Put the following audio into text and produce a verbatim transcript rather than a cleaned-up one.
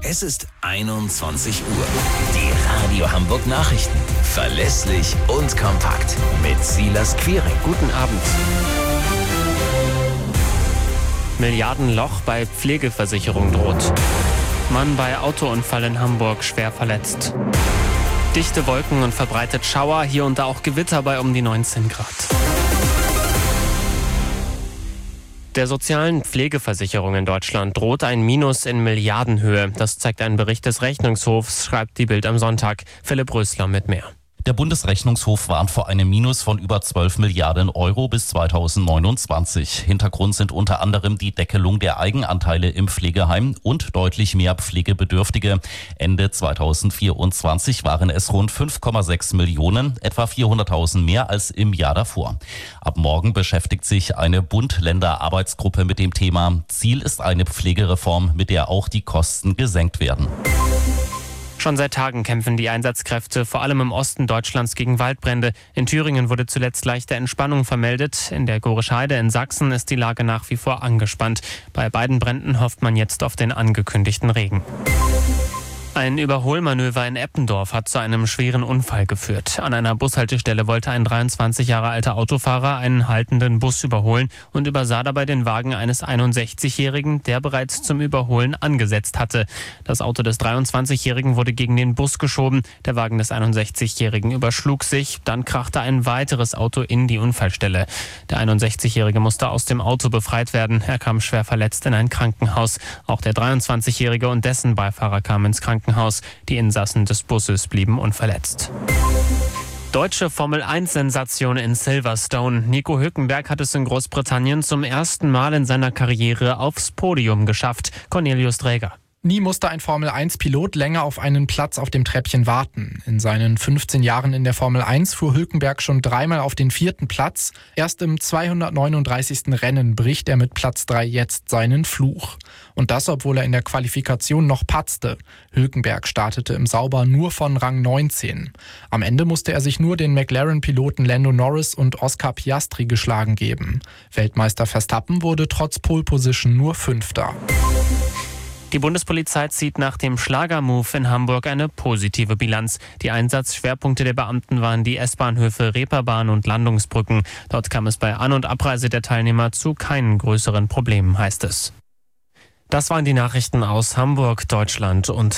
Es ist einundzwanzig Uhr. Die Radio Hamburg Nachrichten. Verlässlich und kompakt. Mit Silas Quiring. Guten Abend. Milliardenloch bei Pflegeversicherung droht. Mann bei Autounfall in Hamburg schwer verletzt. Dichte Wolken und verbreitet Schauer, hier und da auch Gewitter bei um die neunzehn Grad. Der sozialen Pflegeversicherung in Deutschland droht ein Minus in Milliardenhöhe. Das zeigt ein Bericht des Rechnungshofs, schreibt die Bild am Sonntag. Philipp Rösler mit mehr. Der Bundesrechnungshof warnt vor einem Minus von über zwölf Milliarden Euro bis zweitausendneunundzwanzig. Hintergrund sind unter anderem die Deckelung der Eigenanteile im Pflegeheim und deutlich mehr Pflegebedürftige. Ende zweitausendvierundzwanzig waren es rund fünf Komma sechs Millionen, etwa vierhunderttausend mehr als im Jahr davor. Ab morgen beschäftigt sich eine Bund-Länder-Arbeitsgruppe mit dem Thema. Ziel ist eine Pflegereform, mit der auch die Kosten gesenkt werden. Schon seit Tagen kämpfen die Einsatzkräfte vor allem im Osten Deutschlands gegen Waldbrände. In Thüringen wurde zuletzt leichte Entspannung vermeldet. In der Gorische Heide in Sachsen ist die Lage nach wie vor angespannt. Bei beiden Bränden hofft man jetzt auf den angekündigten Regen. Ein Überholmanöver in Eppendorf hat zu einem schweren Unfall geführt. An einer Bushaltestelle wollte ein dreiundzwanzig Jahre alter Autofahrer einen haltenden Bus überholen und übersah dabei den Wagen eines einundsechzigjährigen, der bereits zum Überholen angesetzt hatte. Das Auto des dreiundzwanzigjährigen wurde gegen den Bus geschoben. Der Wagen des einundsechzigjährigen überschlug sich. Dann krachte ein weiteres Auto in die Unfallstelle. Der einundsechzigjährige musste aus dem Auto befreit werden. Er kam schwer verletzt in ein Krankenhaus. Auch der dreiundzwanzigjährige und dessen Beifahrer kamen ins Krankenhaus. Die Insassen des Busses blieben unverletzt. Deutsche Formel eins Sensation in Silverstone. Nico Hülkenberg hat es in Großbritannien zum ersten Mal in seiner Karriere aufs Podium geschafft. Cornelius Dräger. Nie musste ein Formel eins Pilot länger auf einen Platz auf dem Treppchen warten. In seinen fünfzehn Jahren in der Formel eins fuhr Hülkenberg schon dreimal auf den vierten Platz. Erst im zweihundertneununddreißigsten Rennen bricht er mit Platz drei jetzt seinen Fluch. Und das, obwohl er in der Qualifikation noch patzte. Hülkenberg startete im Sauber nur von Rang neunzehn. Am Ende musste er sich nur den McLaren-Piloten Lando Norris und Oscar Piastri geschlagen geben. Weltmeister Verstappen wurde trotz Pole Position nur Fünfter. Die Bundespolizei zieht nach dem Schlagermove in Hamburg eine positive Bilanz. Die Einsatzschwerpunkte der Beamten waren die S-Bahnhöfe Reeperbahn und Landungsbrücken. Dort kam es bei An- und Abreise der Teilnehmer zu keinen größeren Problemen, heißt es. Das waren die Nachrichten aus Hamburg, Deutschland und